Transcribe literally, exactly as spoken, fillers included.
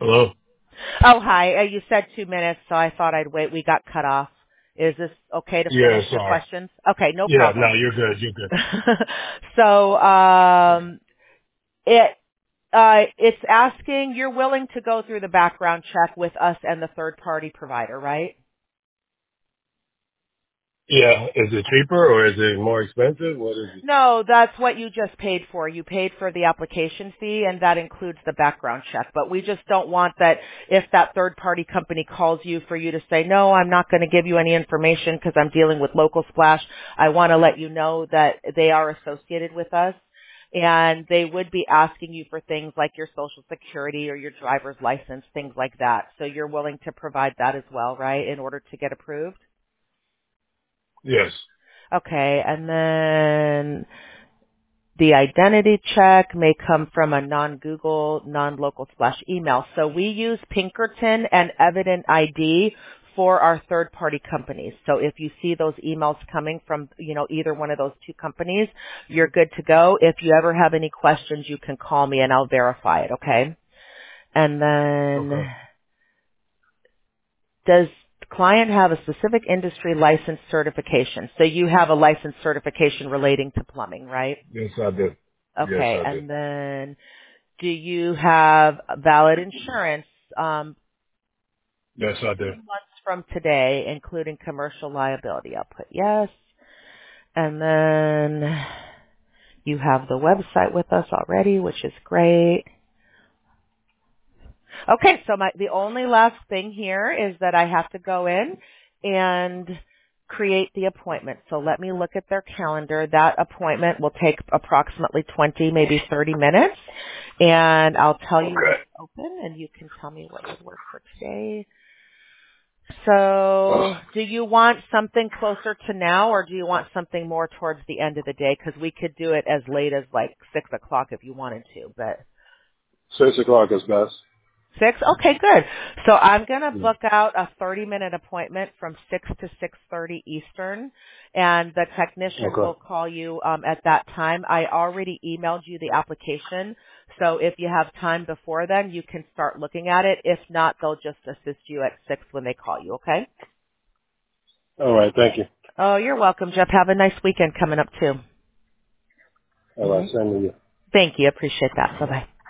Hello? Oh, hi. Uh, you said two minutes, so I thought I'd wait. We got cut off. Is this okay to Yeah, finish your sorry. questions? Okay, no Yeah, problem. no, you're good. You're good. so, um, it, uh, it's asking, you're willing to go through the background check with us and the third party provider, right? Yeah, is it cheaper or is it more expensive? What is it? No, that's what you just paid for. You paid for the application fee and that includes the background check. But we just don't want that if that third party company calls you for you to say, no, I'm not going to give you any information because I'm dealing with Local Splash. I want to let you know that they are associated with us and they would be asking you for things like your social security or your driver's license, things like that. So you're willing to provide that as well, right, in order to get approved? Yes. Okay, and then the identity check may come from a non-Google, non-local slash email. So we use Pinkerton and Evident I D for our third-party companies. So if you see those emails coming from, you know, either one of those two companies, you're good to go. If you ever have any questions, you can call me and I'll verify it, okay? And then Okay. does the client have a specific industry license certification? So you have a license certification relating to plumbing, right? Yes, I do. Yes, Okay, I do. and then do you have valid insurance um, Yes, I do. two months from today, including commercial liability? I'll put yes. And then you have the website with us already, which is great. Okay, so my the only last thing here is that I have to go in and create the appointment. So let me look at their calendar. That appointment will take approximately twenty, maybe thirty minutes. And I'll tell you when Okay. it's open and you can tell me what would work for today. So do you want something closer to now or do you want something more towards the end of the day? Because we could do it as late as like six o'clock if you wanted to, but Six o'clock is best. Six? Okay, good. So I'm going to Yeah. book out a thirty minute appointment from six to six thirty Eastern and the technician will Okay. call you um, at that time. I already emailed you the application. So if you have time before then, you can start looking at it. If not, they'll just assist you at six when they call you, okay? All right. Thank you. Oh, you're welcome, Jeff. Have a nice weekend coming up too. All hmm right. Send me you. Thank you. Appreciate that. Bye-bye.